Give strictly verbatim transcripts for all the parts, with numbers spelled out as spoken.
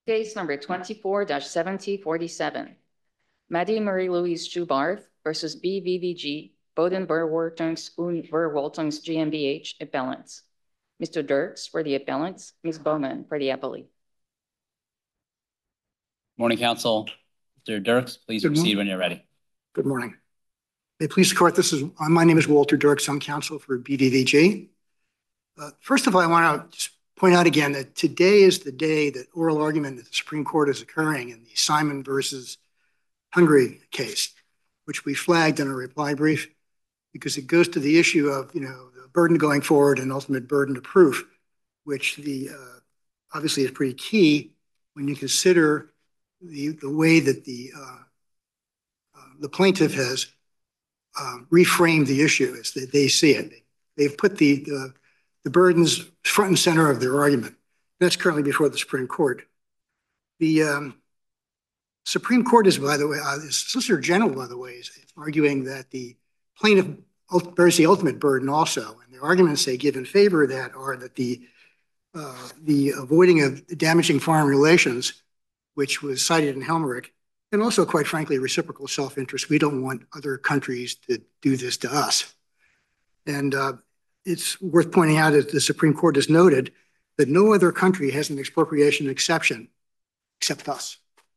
Case number twenty-four seventy forty-seven. Maddie Marie-Louise Schubarth versus B V V G, Boden Verwaltungs und Verwaltungs GmbH, appellants. Mister Dirks for the appellants, Miz Bowman for the appellee. Morning, counsel. Mister Dirks, please Good proceed morning. when you're ready. Good morning. May it please the court, this is, uh, my name is Walter Dirks. I'm counsel for B V V G. Uh, first of all, I want to just point out again that today is the day that oral argument at the Supreme Court is occurring in the Simon versus Hungary case, which we flagged in a reply brief because it goes to the issue of, you know, the burden going forward and ultimate burden of proof, which the uh, obviously is pretty key when you consider the, the way that the uh, uh, the plaintiff has uh, reframed the issue as that they see it. They've put the, the the burdens front and center of their argument. That's currently before the Supreme Court. The um, Supreme Court is, by the way, uh, the Solicitor General, by the way, is arguing that the plaintiff bears the ultimate burden also. And the arguments they give in favor of that are that the uh, the avoiding of damaging foreign relations, which was cited in Helmerich, and also, quite frankly, reciprocal self-interest. We don't want other countries to do this to us. And uh, it's worth pointing out, as the Supreme Court has noted, that no other country has an expropriation exception except us.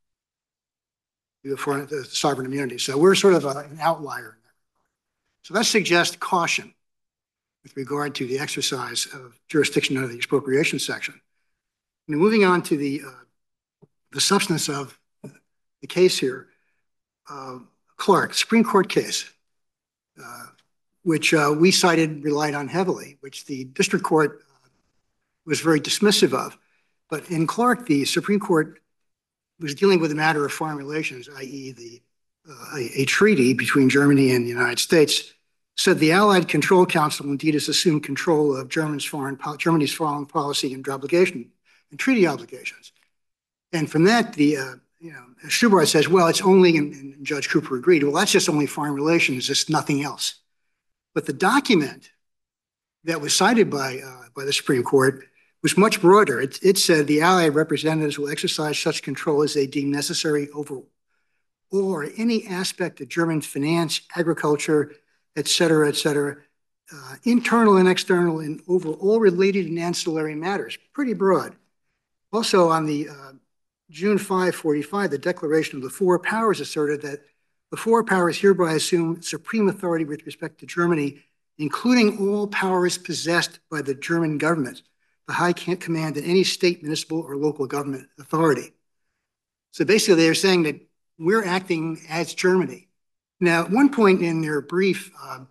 For the sovereign immunity. So we're sort of a, an outlier. So that suggests caution with regard to the exercise of jurisdiction under the expropriation section. Now, moving on to the, uh, the substance of the case here, uh, Clark, Supreme Court case, uh, which uh, we cited, relied on heavily, which the district court uh, was very dismissive of. But in Clark, the Supreme Court was dealing with a matter of foreign relations, that is the, uh, a, a treaty between Germany and the United States, said the Allied Control Council indeed has assumed control of Germany's foreign, Germany's foreign policy and obligation and treaty obligations. And from that, the uh, you know, Schubarth says, well, it's only, and, and Judge Cooper agreed, well, that's just only foreign relations, just nothing else. But the document that was cited by, uh, by the Supreme Court was much broader. It, it said the Allied representatives will exercise such control as they deem necessary over or any aspect of German finance, agriculture, et cetera, et cetera, uh, internal and external, and over all related and ancillary matters. Pretty broad. Also, on the uh, June fifth, forty-five, the Declaration of the Four Powers asserted that the four powers hereby assume supreme authority with respect to Germany, including all powers possessed by the German government, the high command in any state, municipal, or local government authority. So basically, they're saying that we're acting as Germany. Now, at one point in their brief, um,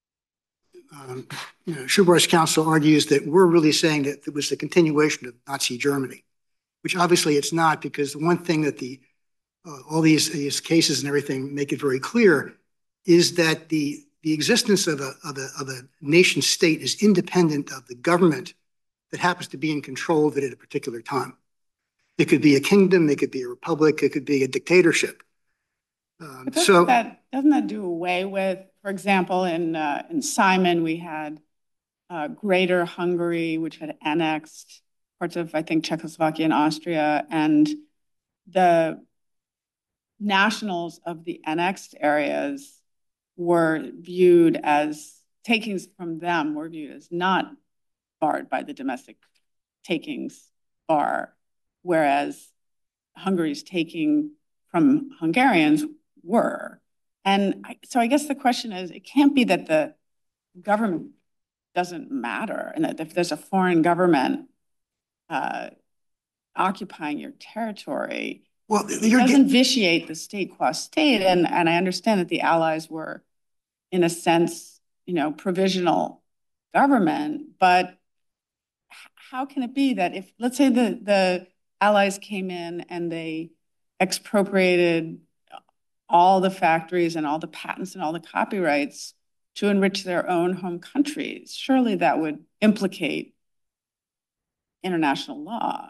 um, you know, Schubarth's counsel argues that we're really saying that it was the continuation of Nazi Germany, which obviously it's not, because the one thing that the uh, all these, these cases and everything make it very clear is that the, the existence of a, of, a, of a nation state is independent of the government that happens to be in control of it at a particular time. It could be a kingdom, it could be a republic, it could be a dictatorship. Um, doesn't so that doesn't that do away with, for example, in uh, in Simon we had uh, Greater Hungary, which had annexed parts of, I think, Czechoslovakia and Austria, and the nationals of the annexed areas were viewed as takings from them were viewed as not barred by the domestic takings bar, whereas Hungary's taking from Hungarians were. And I, so I guess the question is, it can't be that the government doesn't matter, and that if there's a foreign government uh, occupying your territory, well, it doesn't vitiate the state qua state. And, and I understand that the Allies were, in a sense, you know, provisional government, but how can it be that if, let's say the, the Allies came in and they expropriated all the factories and all the patents and all the copyrights to enrich their own home countries, surely that would implicate international law.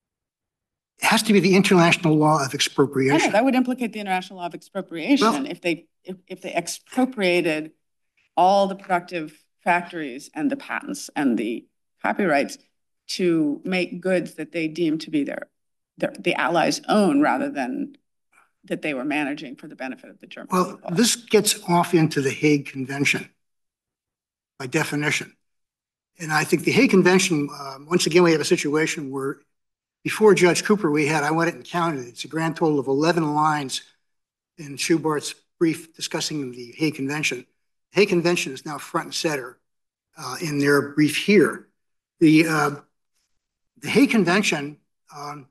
It has to be the international law of expropriation. I know, that would implicate the international law of expropriation well, if they if, if they expropriated all the productive factories and the patents and the copyrights to make goods that they deem to be their the, the Allies' own rather than that they were managing for the benefit of the German Well, people. this gets off into the Hague Convention by definition. And I think the Hague Convention, um, once again, we have a situation where before Judge Cooper, we had, I went and counted, it's a grand total of eleven lines in Schubart's brief discussing the Hague Convention. The Hague Convention is now front and center uh, in their brief here. The, uh, the Hague Convention um,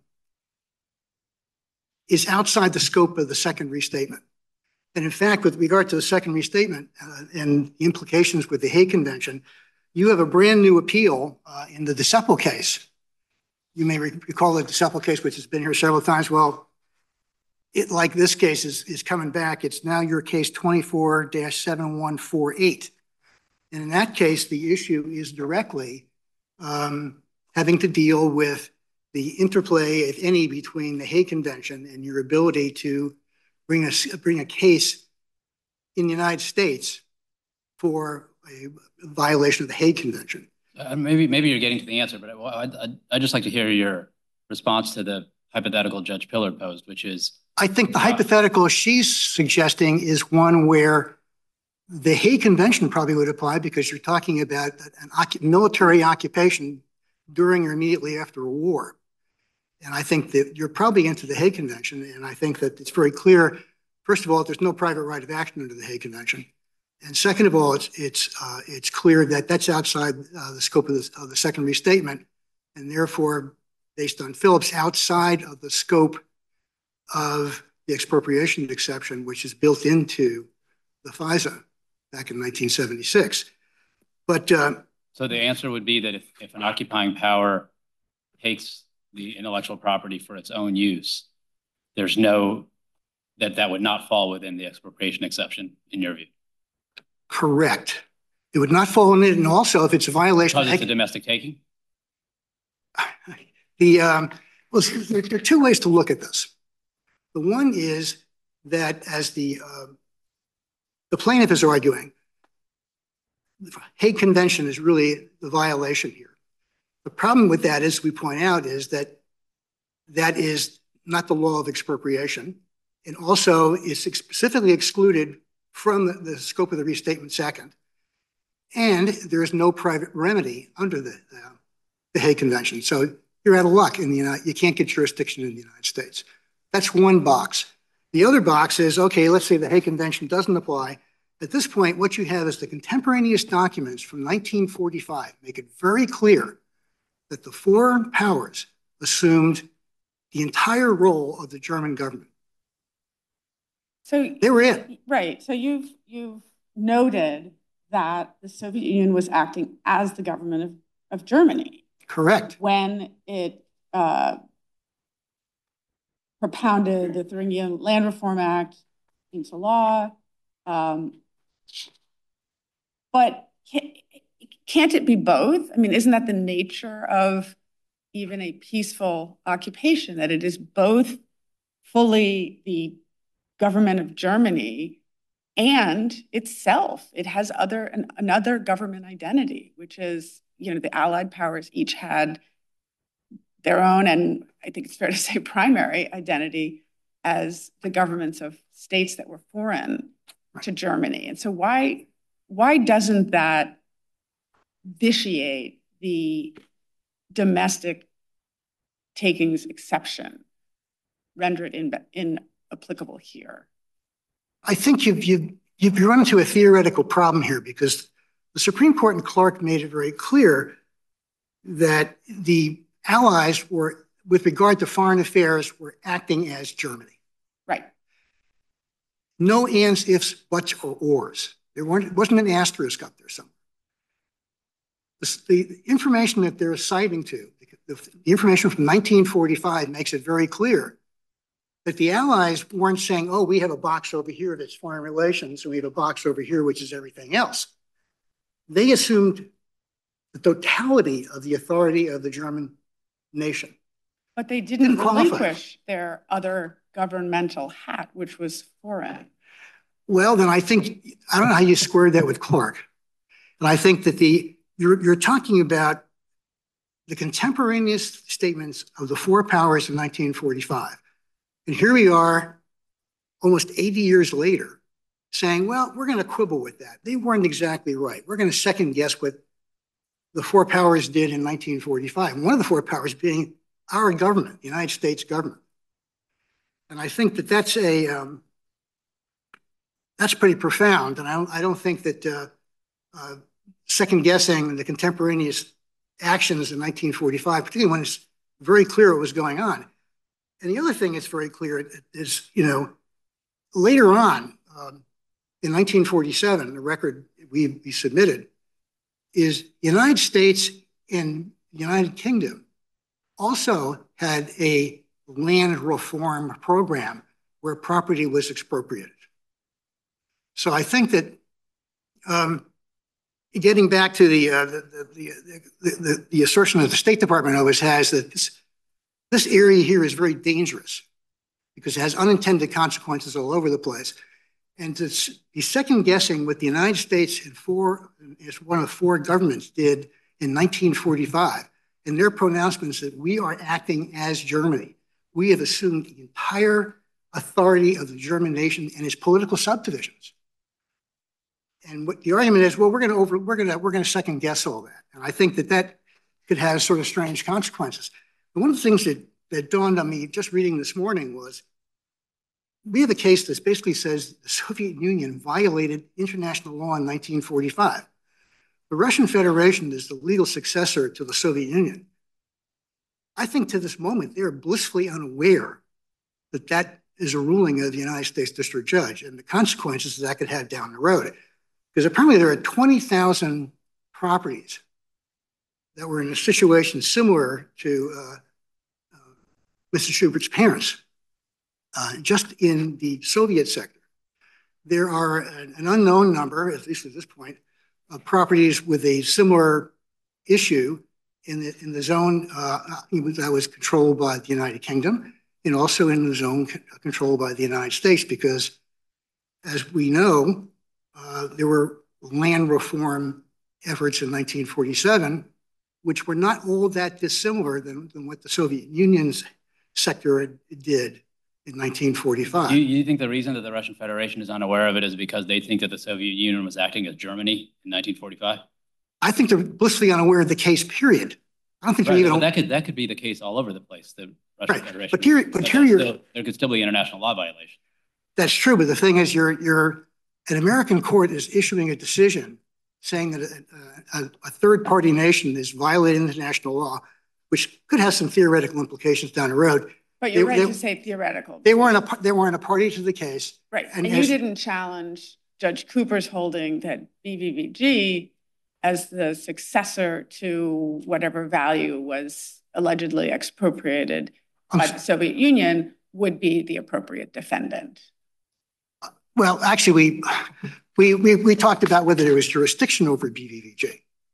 is outside the scope of the second restatement. And in fact, with regard to the second restatement uh, and the implications with the Hague Convention, you have a brand new appeal uh, in the DeCepel case. You may recall the DeCepel case, which has been here several times. Well, it, like this case, is, is coming back. It's now your case twenty-four dash seven one four eight. And in that case, the issue is directly um, having to deal with the interplay, if any, between the Hague Convention and your ability to bring a, bring a case in the United States for a violation of the Hague Convention. Uh, maybe maybe you're getting to the answer, but I, I'd, I'd just like to hear your response to the hypothetical Judge Pillard posed, which is... I think the uh, hypothetical she's suggesting is one where the Hague Convention probably would apply because you're talking about an occup military occupation during or immediately after a war. And I think that you're probably into the Hague Convention, and I think that it's very clear, first of all, there's no private right of action under the Hague Convention. And second of all, it's it's uh, it's clear that that's outside uh, the scope of, this, of the second restatement, and therefore, based on Phillips, outside of the scope of the expropriation exception, which is built into the FISA back in nineteen seventy-six. But uh, so the answer would be that if, if an occupying power takes the intellectual property for its own use, there's no that that would not fall within the expropriation exception in your view. Correct. It would not fall in it, and also if it's a violation because it's a domestic taking. The um, well, there, there are two ways to look at this. The one is that, as the uh, the plaintiff is arguing, the Hague Convention is really the violation here. The problem with that, as we point out, is that that is not the law of expropriation, and also is specifically excluded from the, the scope of the restatement second. And there is no private remedy under the, uh, the Hague Convention. So you're out of luck in the United, you can't get jurisdiction in the United States. That's one box. The other box is, okay, let's say the Hague Convention doesn't apply. At this point, what you have is the contemporaneous documents from nineteen forty-five make it very clear that the foreign powers assumed the entire role of the German government. So they were it. Right. So you've you've noted that the Soviet Union was acting as the government of, of Germany. Correct. When it uh, propounded the Thuringian Land Reform Act into law. Um, but can't, can't it be both? I mean, isn't that the nature of even a peaceful occupation, that it is both fully the government of Germany and itself? It has other an, another government identity, which is, you know, the Allied powers each had their own, and I think it's fair to say primary identity as the governments of states that were foreign to Germany. And so why why doesn't that vitiate the domestic takings exception, render it in, inapplicable here? I think you've, you've, you've run into a theoretical problem here, because the Supreme Court in Clark made it very clear that the Allies were, with regard to foreign affairs, were acting as Germany. Right. No ands, ifs, buts, or ors. There weren't, wasn't an asterisk up there somewhere. The, the information that they're citing to, the, the information from nineteen forty-five makes it very clear that the Allies weren't saying, oh, we have a box over here that's foreign relations, and we have a box over here which is everything else. They assumed the totality of the authority of the German nation. But they didn't, didn't relinquish their other governmental hat, which was foreign. Well, then I think, I don't know how you squared that with Clark. And I think that the, you're, you're talking about the contemporaneous statements of the four powers in nineteen forty-five. And here we are almost eighty years later saying, well, we're going to quibble with that. They weren't exactly right. We're going to second guess what the four powers did in nineteen forty-five. And one of the four powers being our government, the United States government. And I think that that's a, um, that's pretty profound. And I don't, I don't think that uh, uh, second guessing the contemporaneous actions in nineteen forty-five, particularly when it's very clear what was going on. And the other thing that's very clear is, you know, later on um, in nineteen forty-seven, the record we, we submitted is the United States and the United Kingdom also had a land reform program where property was expropriated. So I think that um, getting back to the, uh, the, the, the, the, the assertion that the State Department always has that this, this area here is very dangerous because it has unintended consequences all over the place. And to be second guessing what the United States and four, as one of the four governments did in nineteen forty-five, in their pronouncements that we are acting as Germany. We have assumed the entire authority of the German nation and its political subdivisions. And what the argument is, well, we're going to over, we're going to, we're going to second guess all that. And I think that that could have sort of strange consequences. And one of the things that, that dawned on me just reading this morning was, we have a case that basically says the Soviet Union violated international law in nineteen forty-five. The Russian Federation is the legal successor to the Soviet Union. I think to this moment, they're blissfully unaware that that is a ruling of the United States District Judge and the consequences that, that could have down the road. Because apparently there are twenty thousand properties that were in a situation similar to uh, uh, Mister Schubert's parents, uh, just in the Soviet sector. There are an, an unknown number, at least at this point, of properties with a similar issue in the, in the zone uh, that was controlled by the United Kingdom and also in the zone controlled by the United States, because as we know, uh, there were land reform efforts in nineteen forty-seven, which were not all that dissimilar than, than what the Soviet Union's sector did in nineteen forty-five. Do you, you think the reason that the Russian Federation is unaware of it is because they think that the Soviet Union was acting as Germany in nineteen forty-five? I think they're blissfully unaware of the case, period. I don't think right, they're even... But that could, that could be the case all over the place, the Russian right. Federation. But here, but here you're... Still, there could still be international law violation. That's true, but the thing is, you're, you're, an American court is issuing a decision saying that a, a, a third-party nation is violating international law, which could have some theoretical implications down the road. But you're they, right they, to say theoretical. They weren't a they weren't a party to the case, right? And, and as, you didn't challenge Judge Cooper's holding that B V V G, as the successor to whatever value was allegedly expropriated I'm, by the Soviet Union, would be the appropriate defendant. Well, actually, we we we, we talked about whether there was jurisdiction over B V V G.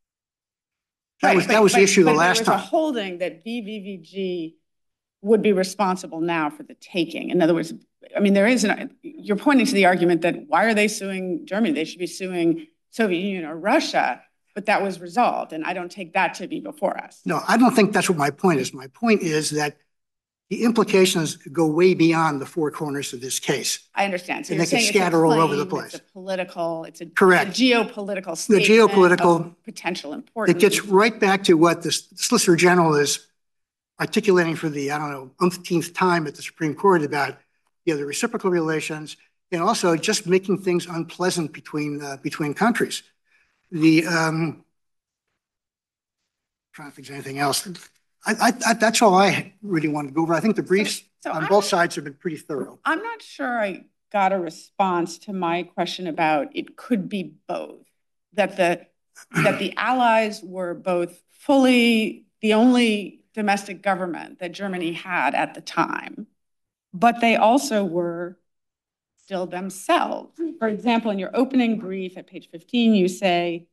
That right, was but, that was but, the issue but the last there was time. A holding that B V V G would be responsible now for the taking. In other words, I mean, there is an, you're pointing to the argument that why are they suing Germany? They should be suing Soviet Union or Russia, but that was resolved. And I don't take that to be before us. No, I don't think that's what my point is. My point is that the implications go way beyond the four corners of this case. I understand. So and you're they saying can scatter it's a claim, all over the place. It's a political, it's a, Correct. It's a geopolitical The statement geopolitical of potential importance. It gets right back to what the Solicitor General is articulating for the, I don't know, umpteenth time at the Supreme Court about, you know, the reciprocal relations and also just making things unpleasant between uh, between countries. The um, trying to think of anything else. I, I, I, that's all I really wanted to go over. I think the briefs so, so on I'm, both sides have been pretty thorough. I'm not sure I got a response to my question about it could be both. That the that the Allies were both fully the only domestic government that Germany had at the time, but they also were still themselves. For example, in your opening brief at page fifteen, you say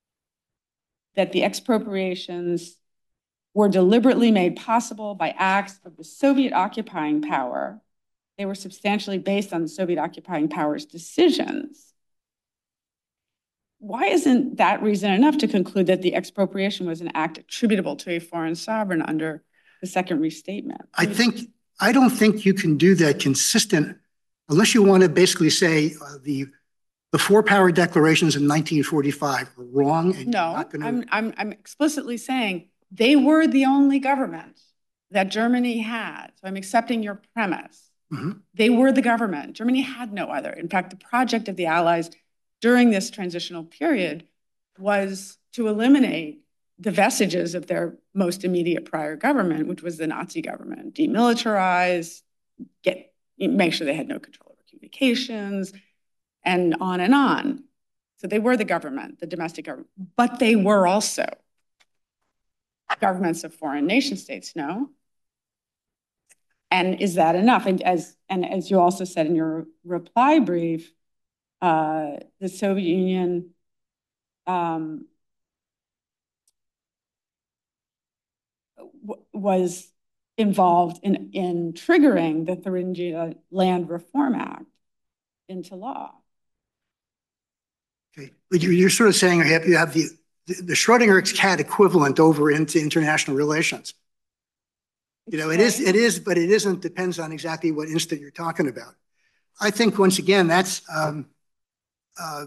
that the expropriations were deliberately made possible by acts of the Soviet occupying power. They were substantially based on the Soviet occupying power's decisions. why isn't that reason enough to conclude that the expropriation was an act attributable to a foreign sovereign under the second restatement? I think, I don't think you can do that consistent unless you want to basically say uh, the the four power declarations in nineteen forty-five were wrong. And no, you're not gonna... I'm, I'm, I'm explicitly saying they were the only government that Germany had. So I'm accepting your premise. Mm-hmm. They were the government. Germany had no other. In fact, the project of the Allies during this transitional period was to eliminate the vestiges of their most immediate prior government, which was the Nazi government, demilitarize, get, make sure they had no control over communications, and on and on. So they were the government, the domestic government, but they were also governments of foreign nation states, no? And is that enough? And as, and as you also said in your reply brief, uh, the Soviet Union um, was involved in, in triggering the Thuringia Land Reform Act into law. Okay, but you're, you're sort of saying you have, you have the, the Schrödinger cat equivalent over into international relations. You know, it is, it is, but it isn't, depends on exactly what instant you're talking about. I think, once again, that's um, uh,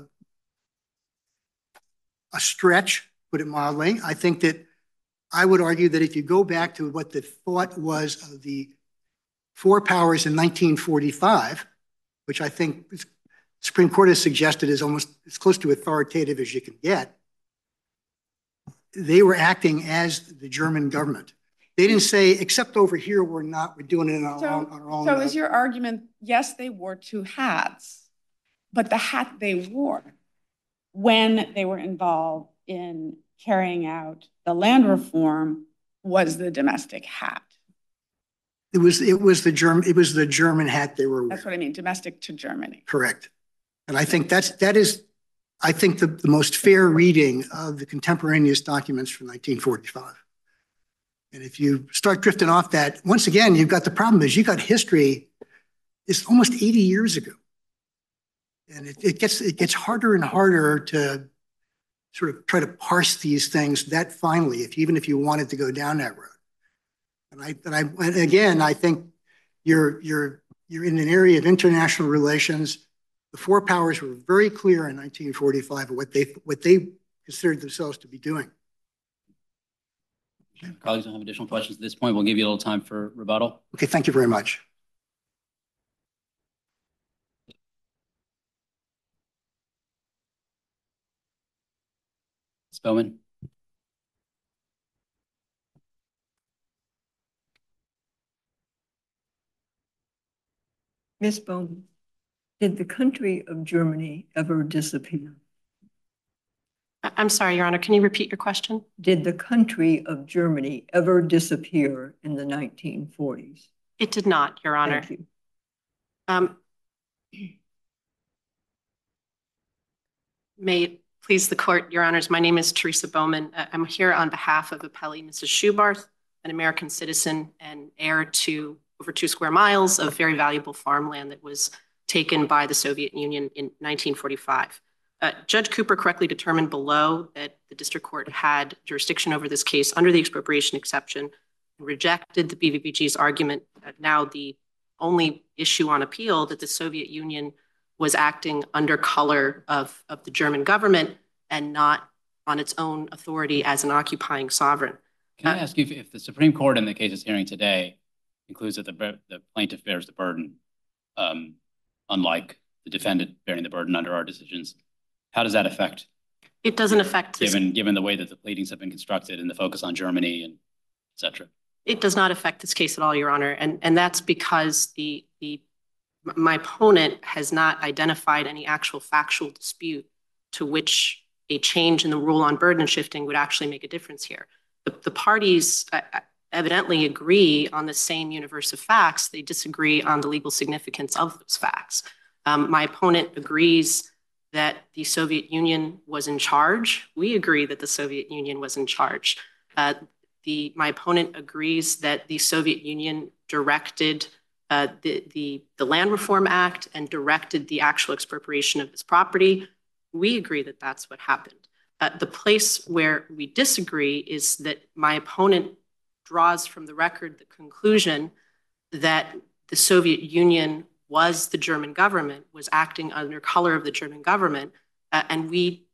a stretch, put it mildly. I think that I would argue that if you go back to what the thought was of the four powers in nineteen forty-five, which I think the Supreme Court has suggested is almost as close to authoritative as you can get, they were acting as the German government. They didn't say, except over here, we're not, we're doing it on our so, own. Our own so uh, is your argument, yes, they wore two hats, but the hat they wore when they were involved in carrying out the land reform was the domestic hat. It was, it was the German, it was the German hat they were wearing. That's what I mean, domestic to Germany. Correct. And I think that's, that is, I think the, the most fair reading of the contemporaneous documents from nineteen forty-five. And if you start drifting off that, once again, you've got the problem is you got history, it's almost eighty years ago. And it, it gets it gets harder and harder to sort of try to parse these things that finely, if even if you wanted to go down that road. And I and I and again, I think you're you're you're in an area of international relations. The four powers were very clear in nineteen forty-five of what they what they considered themselves to be doing. Colleagues don't have additional questions at this point. We'll give you a little time for rebuttal. Okay, thank you very much. Miz Bowman. Miz Bowman, did the country of Germany ever disappear? I'm sorry, Your Honor, can you repeat your question? Did the country of Germany ever disappear in the nineteen forties? It did not, Your Honor. Thank you. Um, may it please the court, Your Honors, my name is Teresa Bowman. I'm here on behalf of appellee Missus Schubarth, an American citizen and heir to over two square miles of very valuable farmland that was taken by the Soviet Union in nineteen forty-five. Uh, Judge Cooper correctly determined below that the district court had jurisdiction over this case under the expropriation exception and rejected the B V B G's argument that now the only issue on appeal that the Soviet Union was acting under color of, of the German government and not on its own authority as an occupying sovereign. Can I ask you if, if the Supreme Court in the case is hearing today concludes that the, the plaintiff bears the burden, um, unlike the defendant bearing the burden under our decisions, how does that affect? It doesn't affect given this, given the way that the pleadings have been constructed and the focus on Germany and et cetera. It does not affect this case at all, Your Honor, and and that's because the the my opponent has not identified any actual factual dispute to which a change in the rule on burden shifting would actually make a difference here. The, the parties uh, evidently agree on the same universe of facts. They disagree on the legal significance of those facts. Um, my opponent agrees that the Soviet Union was in charge. We agree that the Soviet Union was in charge. Uh, the, my opponent agrees that the Soviet Union directed uh, the, the, the Land Reform Act and directed the actual expropriation of this property. we agree that that's what happened. Uh, the place where we disagree is that my opponent draws from the record the conclusion that the Soviet Union was the German government, was acting under color of the German government, uh, and we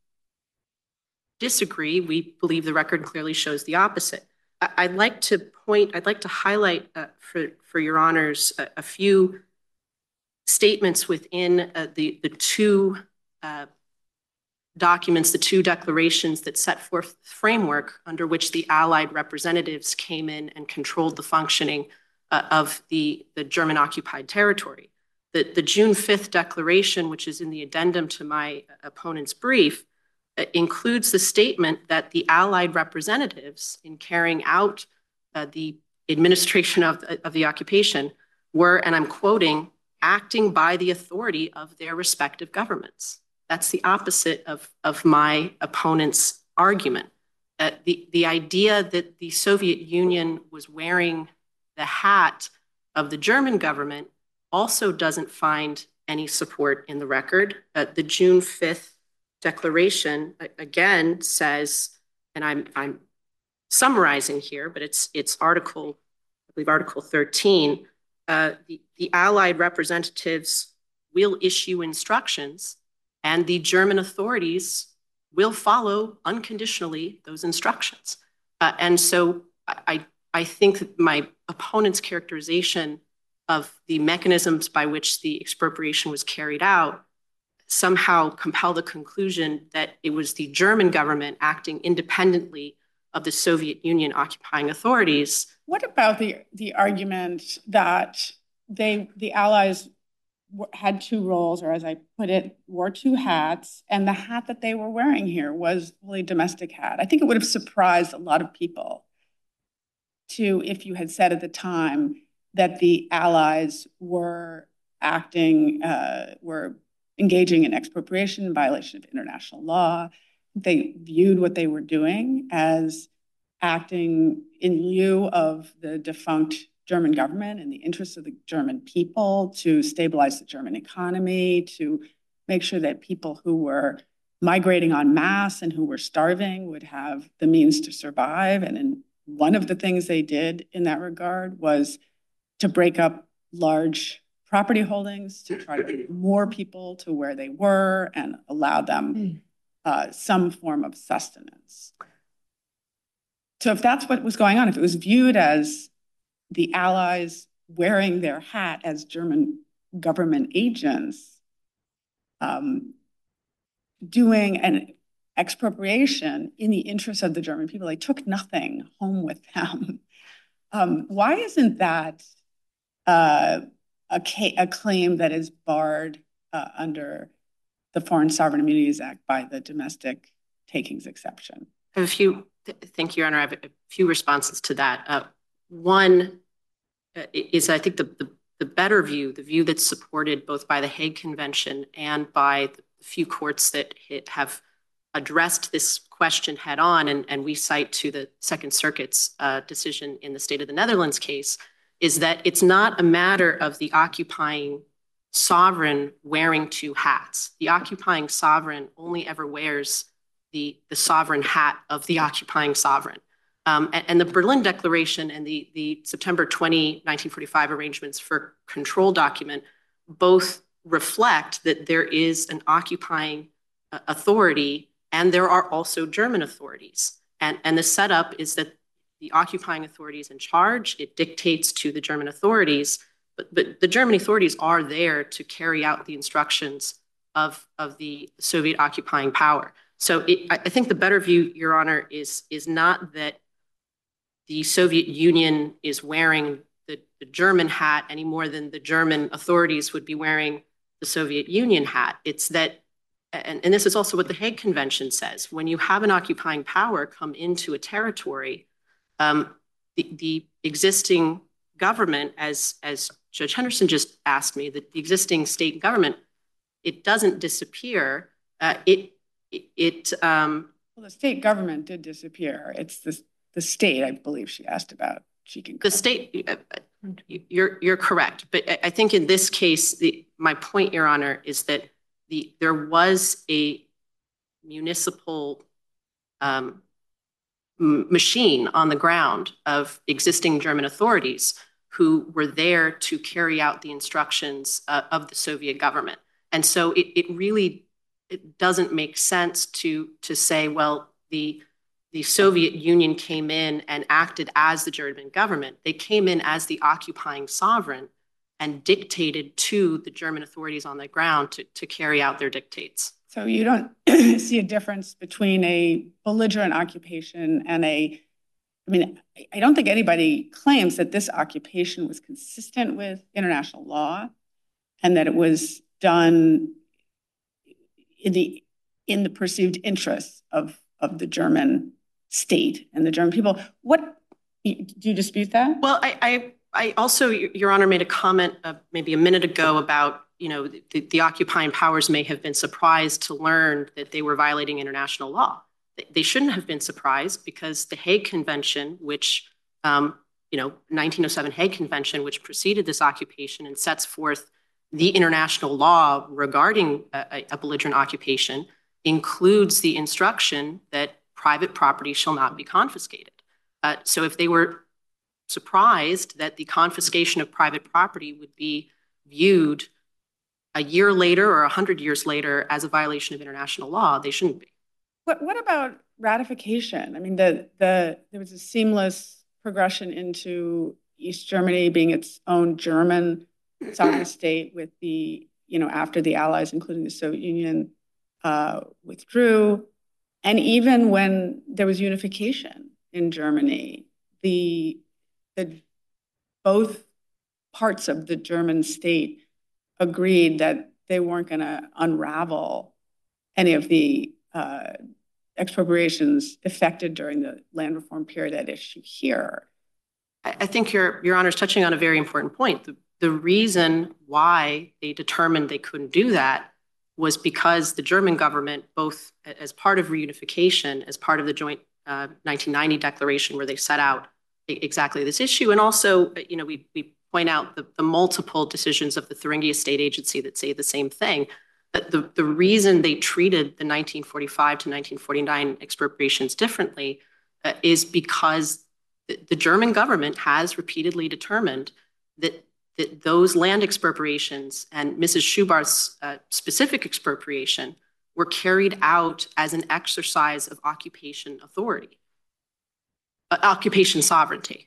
disagree. We believe the record clearly shows the opposite. I- I'd like to point, I'd like to highlight uh, for, for your honors a, a few statements within uh, the, the two uh, documents, the two declarations that set forth the framework under which the Allied representatives came in and controlled the functioning uh, of the, the German occupied territory. The, the June fifth declaration, which is in the addendum to my opponent's brief, uh, includes the statement that the Allied representatives in carrying out uh, the administration of, of the occupation were, and I'm quoting, acting by the authority of their respective governments. That's the opposite of, of my opponent's argument. Uh, the, the idea that the Soviet Union was wearing the hat of the German government also doesn't find any support in the record. Uh, the June fifth declaration, again, says, and I'm, I'm summarizing here, but it's, it's article, I believe article thirteen, uh, the, the Allied representatives will issue instructions and the German authorities will follow unconditionally those instructions. Uh, and so I, I think my opponent's characterization of the mechanisms by which the expropriation was carried out somehow compel the conclusion that it was the German government acting independently of the Soviet Union occupying authorities. What about the, the argument that they, the Allies had two roles, or as I put it, wore two hats, and the hat that they were wearing here was fully domestic hat? I think it would have surprised a lot of people to, if you had said at the time that the Allies were acting, uh, were engaging in expropriation in violation of international law. They viewed what they were doing as acting in lieu of the defunct German government in the interests of the German people, to stabilize the German economy, to make sure that people who were migrating en masse and who were starving would have the means to survive. And in one of the things they did in that regard was to break up large property holdings, to try to get more people to where they were and allow them uh, some form of sustenance. So if that's what was going on, if it was viewed as the Allies wearing their hat as German government agents, um, doing an expropriation in the interest of the German people, they took nothing home with them. Um, why isn't that uh, a, a claim that is barred uh, under the Foreign Sovereign Immunities Act by the domestic takings exception? I have a few, thank you, Your Honor. I have a few responses to that. Uh, one uh, is, I think, the, the, the better view, the view that's supported both by the Hague Convention and by the few courts that have addressed this question head on, and, and we cite to the Second Circuit's uh, decision in the State of the Netherlands case, is that it's not a matter of the occupying sovereign wearing two hats. The occupying sovereign only ever wears the, the sovereign hat of the occupying sovereign. Um, and, and the Berlin Declaration and the, the September twentieth, nineteen forty-five arrangements for control document both reflect that there is an occupying uh, authority and there are also German authorities. And, and the setup is that the occupying authority is in charge. It dictates to the German authorities, but, but the German authorities are there to carry out the instructions of, of the Soviet occupying power. So it, I think the better view, Your Honor, is, is not that the Soviet Union is wearing the, the German hat any more than the German authorities would be wearing the Soviet Union hat. It's that, and, and this is also what the Hague Convention says, when you have an occupying power come into a territory, um, the, the existing government, as, as Judge Henderson just asked me, the, the existing state government, it doesn't disappear. Uh, it, it, it um, well, the state government did disappear. It's the, the state, I believe she asked about. She can the state, uh, you're, you're correct. But I think in this case, the, my point, Your Honor, is that the, there was a municipal um, machine on the ground of existing German authorities who were there to carry out the instructions uh, of the Soviet government. And so it, it really it doesn't make sense to, to say, well, the, the Soviet Union came in and acted as the German government. They came in as the occupying sovereign and dictated to the German authorities on the ground to, to carry out their dictates. So you don't see a difference between a belligerent occupation and a, I mean, I don't think anybody claims that this occupation was consistent with international law and that it was done in the, in the perceived interests of, of the German state and the German people. What, do you dispute that? Well, I, I, I also, Your Honor, made a comment uh, maybe a minute ago about, you know, the, the occupying powers may have been surprised to learn that they were violating international law. They shouldn't have been surprised because the Hague Convention, which, um, you know, nineteen oh seven Hague Convention, which preceded this occupation and sets forth the international law regarding a, a belligerent occupation, includes the instruction that private property shall not be confiscated. Uh, so if they were surprised that the confiscation of private property would be viewed a year later or a hundred years later as a violation of international law, they shouldn't be. What, what about ratification? I mean, the, the, there was a seamless progression into East Germany being its own German sovereign state with the, you know, after the Allies, including the Soviet Union, uh, withdrew. And even when there was unification in Germany, the, the both parts of the German state agreed that they weren't going to unravel any of the uh, expropriations effected during the land reform period at issue here. I think your, your Honor is touching on a very important point. The, the reason why they determined they couldn't do that was because the German government, both as part of reunification, as part of the joint uh, nineteen ninety declaration where they set out exactly this issue, and also, you know, we, we point out the, the multiple decisions of the Thuringia State Agency that say the same thing. That the, the reason they treated the nineteen forty-five to nineteen forty-nine expropriations differently uh, is because the, the German government has repeatedly determined that, that those land expropriations and Missus Schubarth's uh, specific expropriation were carried out as an exercise of occupation authority, uh, occupation sovereignty.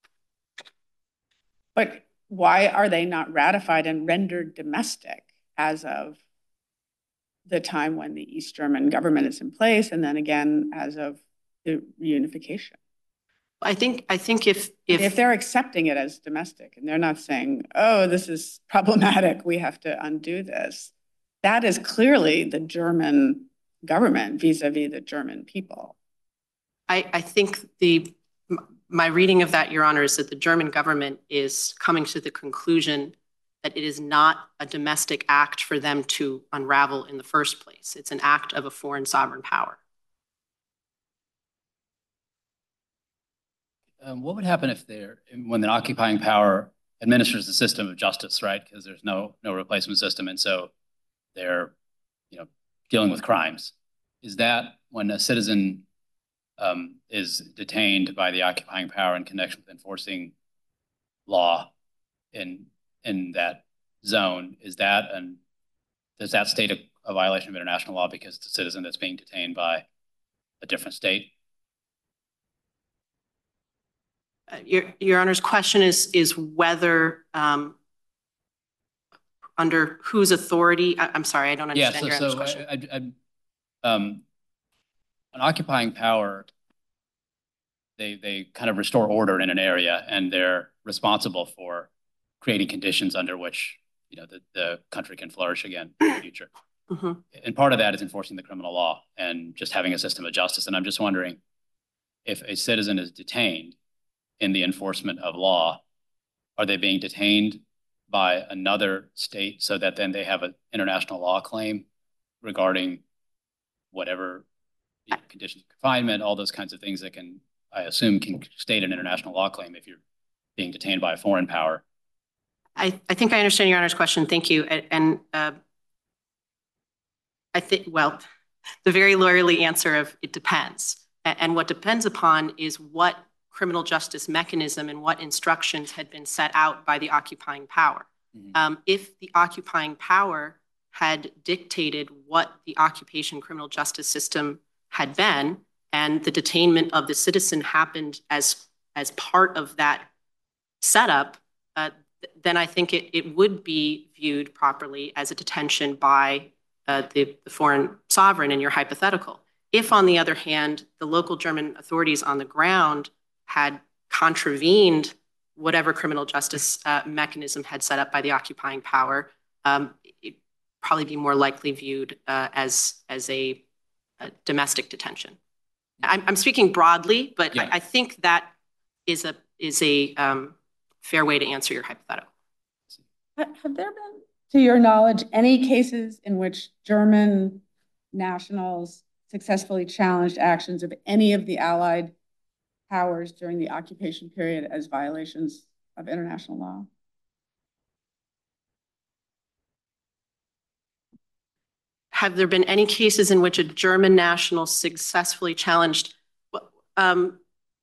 But why are they not ratified and rendered domestic as of the time when the East German government is in place, and then again as of the reunification? I think I think if if, if they're accepting it as domestic and they're not saying, "Oh, this is problematic, we have to undo this," that is clearly the German government vis-a-vis the German people. I, I think the my reading of that, Your Honor, is that the German government is coming to the conclusion that it is not a domestic act for them to unravel in the first place. It's an act of a foreign sovereign power. Um, what would happen if they're, when the occupying power administers the system of justice, right? Because there's no no replacement system, and so they're, you know, dealing with crimes. Is that when a citizen um, is detained by the occupying power in connection with enforcing law in in that zone, is that an does that state a, a violation of international law because it's a citizen that's being detained by a different state? Uh, your, Your Honor's question is is whether um, under whose authority? I, I'm sorry, I don't understand yeah, so, Your Honor's so question. I, I, I, um, an occupying power, they they kind of restore order in an area, and they're responsible for creating conditions under which, you know, the, the country can flourish again in the future. Mm-hmm. And part of that is enforcing the criminal law and just having a system of justice. And I'm just wondering if a citizen is detained in the enforcement of law, are they being detained by another state so that then they have an international law claim regarding whatever, you know, conditions of confinement, all those kinds of things that can, I assume, can state an international law claim if you're being detained by a foreign power? I, I think I understand Your Honor's question. Thank you. And, and uh, I think, well, the very lawyerly answer of it depends. And what depends upon is what criminal justice mechanism and what instructions had been set out by the occupying power. Mm-hmm. Um, if the occupying power had dictated what the occupation criminal justice system had been, and the detainment of the citizen happened as, as part of that setup, uh, then I think it, it would be viewed properly as a detention by uh, the, the foreign sovereign in your hypothetical. If, on the other hand, the local German authorities on the ground had contravened whatever criminal justice uh, mechanism had set up by the occupying power, um, it'd probably be more likely viewed uh, as, as a, a domestic detention. I'm, I'm speaking broadly, but yeah. I, I think that is a, is a um, fair way to answer your hypothetical. Have there been, to your knowledge, any cases in which German nationals successfully challenged actions of any of the Allied powers during the occupation period as violations of international law? Have there been any cases in which a German national successfully challenged? Um,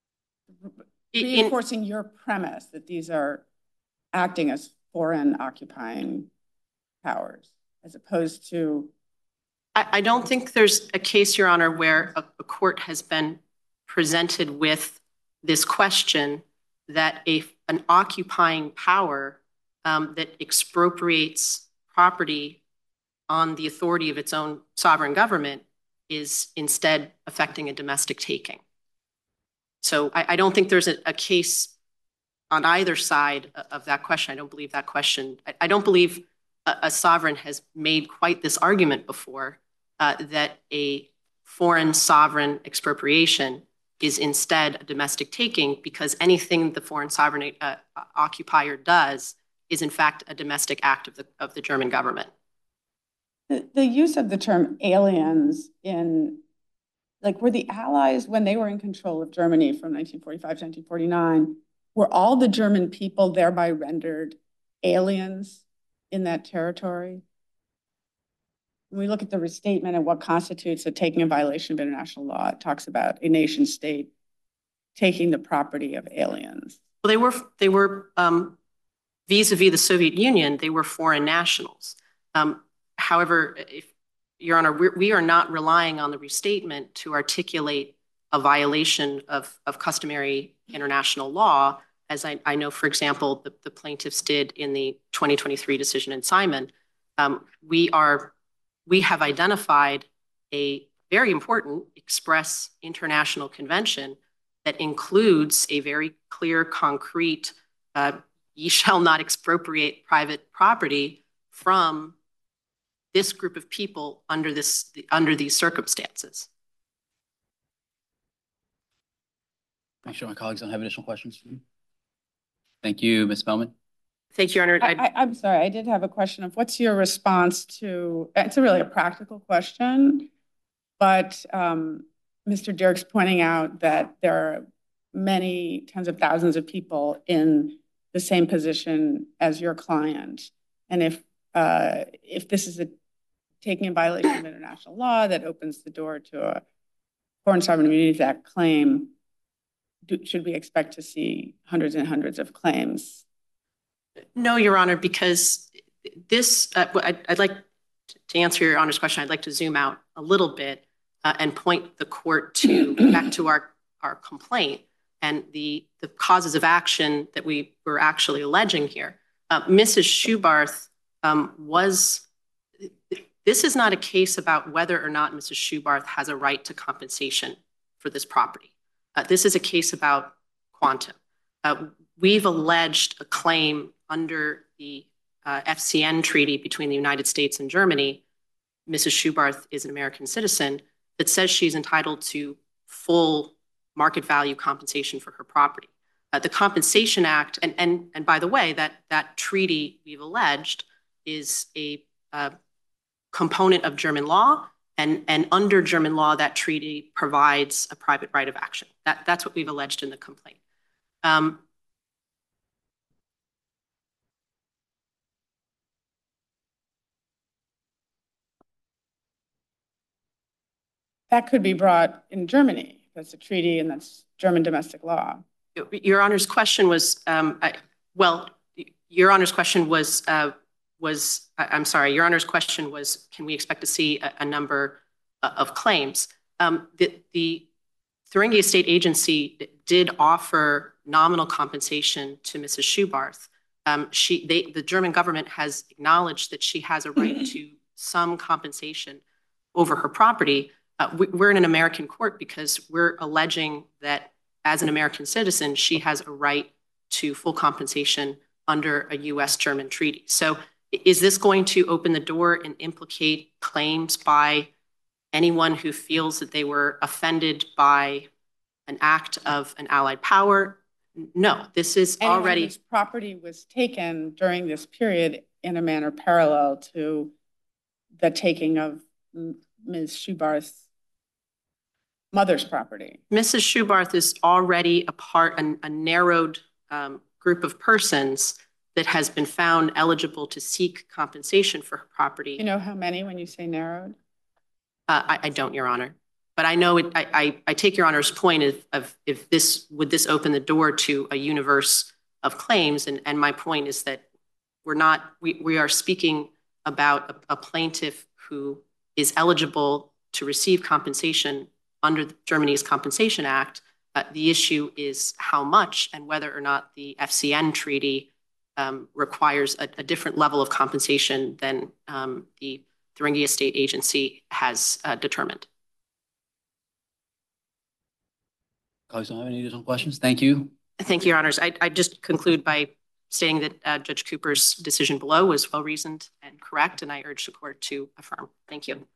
Reinforcing in, your premise that these are acting as foreign occupying powers, as opposed to... I, I don't think there's a case, Your Honor, where a, a court has been presented with this question that a, an occupying power um, that expropriates property on the authority of its own sovereign government is instead affecting a domestic taking. So I, I don't think there's a, a case on either side of that question. I don't believe that question, I, I don't believe a, a sovereign has made quite this argument before uh, that a foreign sovereign expropriation is instead a domestic taking, because anything the foreign sovereign uh, occupier does is in fact a domestic act of the, of the German government. The, the use of the term aliens in, like, were the Allies, when they were in control of Germany from nineteen forty-five to nineteen forty-nine, were all the German people thereby rendered aliens in that territory? When we look at the restatement and what constitutes a taking a violation of international law, it talks about a nation state taking the property of aliens. Well, they were, they were um, vis-a-vis the Soviet Union, they were foreign nationals. Um, however, if, Your Honor, we're, we are not relying on the restatement to articulate a violation of, of customary international law, as I, I know, for example, the, the plaintiffs did in the twenty twenty-three decision in Simon. Um, we are, we have identified a very important express international convention that includes a very clear, concrete, uh, ye shall not expropriate private property from this group of people under this, under these circumstances. Make sure my colleagues don't have additional questions. Thank you, Miz Spellman. Thank you, Your Honor. I, I, I'm sorry, I did have a question of what's your response to, it's a really a practical question, but um, Mister Dirks pointing out that there are many tens of thousands of people in the same position as your client. And if, uh, if this is a taking a violation of international law that opens the door to a Foreign Sovereign Immunities Act claim, do, should we expect to see hundreds and hundreds of claims? No, Your Honor, because this, uh, I'd, I'd like to answer Your Honor's question. I'd like to zoom out a little bit uh, and point the court to back to our, our complaint and the, the causes of action that we were actually alleging here. Uh, Missus Schubarth um, was, this is not a case about whether or not Missus Schubarth has a right to compensation for this property. Uh, this is a case about quantum. Uh, we've alleged a claim under the uh, F C N treaty between the United States and Germany. Missus Schubarth is an American citizen that says she's entitled to full market value compensation for her property. Uh, the Compensation Act, and, and, and by the way, that, that treaty we've alleged is a uh, component of German law, and, and under German law, that treaty provides a private right of action. That, that's what we've alleged in the complaint. Um, that could be brought in Germany. That's a treaty and that's German domestic law. Your Honor's question was, um, I, well, Your Honor's question was, uh, was I, I'm sorry, Your Honor's question was, can we expect to see a, a number of claims? Um, the, the Thuringia State Agency did offer nominal compensation to Missus Schubarth. Um, she, they, the German government has acknowledged that she has a right to some compensation over her property. Uh, we, we're in an American court because we're alleging that as an American citizen, she has a right to full compensation under a U S German treaty. So is this going to open the door and implicate claims by anyone who feels that they were offended by an act of an allied power? No, this is Anyone already... whose property was taken during this period in a manner parallel to the taking of Miz Schubarth's mother's property. Missus Schubarth is already a part, a, a narrowed um, group of persons that has been found eligible to seek compensation for her property. You know how many when you say narrowed? Uh, I, I don't, Your Honor. But I know it, I, I, I take Your Honor's point of, of if this, would this open the door to a universe of claims? And, and my point is that we're not, we, we are speaking about a, a plaintiff who is eligible to receive compensation under Germany's Compensation Act. Uh, the issue is how much and whether or not the F C N treaty um, requires a, a different level of compensation than um, the Thuringia State Agency has uh, determined. Colleagues don't have any additional questions? Thank you. Thank you, Your Honors. I, I just conclude by stating that uh, Judge Cooper's decision below was well-reasoned and correct, and I urge the court to affirm. Thank you.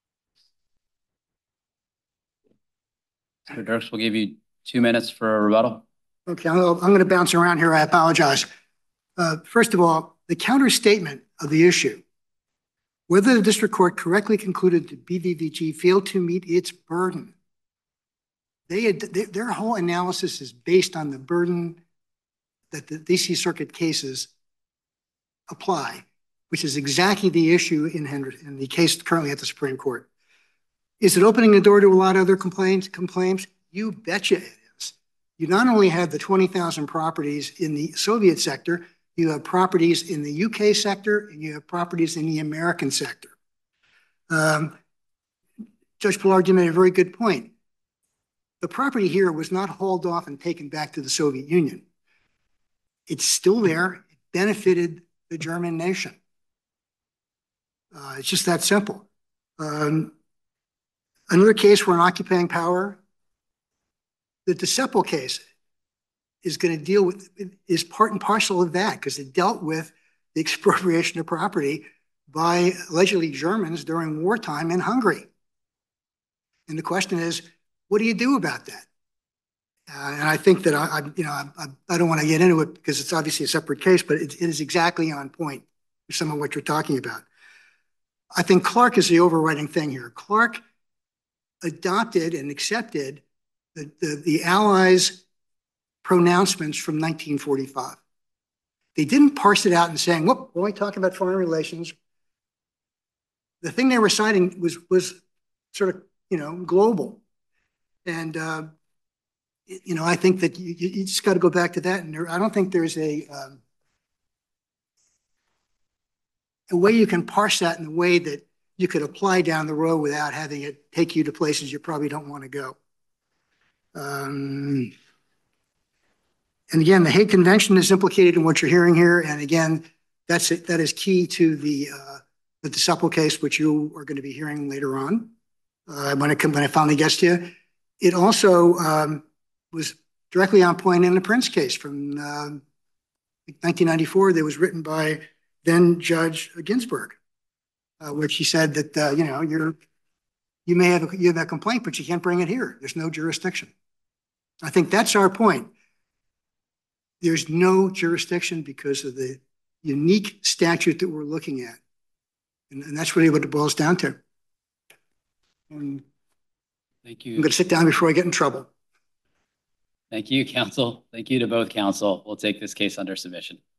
Mister Dirks, we'll give you two minutes for a rebuttal. Okay, I'm, I'm going to bounce around here. I apologize. Uh, first of all, the counter statement of the issue, whether the district court correctly concluded that B V V G failed to meet its burden. They had, they, their whole analysis is based on the burden that the D C Circuit cases apply, which is exactly the issue in, Henry, in the case currently at the Supreme Court. Is it opening the door to a lot of other complaints? complaints? You betcha it is. You not only have the twenty thousand properties in the Soviet sector, you have properties in the U K sector, and you have properties in the American sector. Um, Judge Pillard, you made a very good point. The property here was not hauled off and taken back to the Soviet Union. It's still there. It benefited the German nation. Uh, it's just that simple. Um, another case where an occupying power, the DeCepel case is going to deal with, is part and parcel of that because it dealt with the expropriation of property by allegedly Germans during wartime in Hungary. And the question is, what do you do about that? Uh, and I think that I, I you know, I, I don't want to get into it because it's obviously a separate case, but it, it is exactly on point with some of what you're talking about. I think Clark is the overriding thing here. Clark adopted and accepted the, the, the Allies' pronouncements from nineteen forty-five. They didn't parse it out and saying, whoop, we're only talking about foreign relations. The thing they were citing was, was sort of, you know, global. And, uh, you know, I think that you, you just got to go back to that. And there, I don't think there's a, um, a way you can parse that in a way that you could apply down the road without having it take you to places you probably don't want to go. Um, and again, the Hague Convention is implicated in what you're hearing here. And again, that's it. That is key to the, uh, the DeCepel case, which you are going to be hearing later on uh, when, it, when it finally gets to you. It also um, was directly on point in the Prince case from uh, nineteen ninety-four that was written by then Judge Ginsburg, uh, where she said that, uh, you know, you're, you may have a, you have a complaint, but you can't bring it here. There's no jurisdiction. I think that's our point. There's no jurisdiction because of the unique statute that we're looking at. And, and that's really what it boils down to. And Thank you. I'm going to sit down before I get in trouble. Thank you, counsel. Thank you to both counsel. We'll take this case under submission.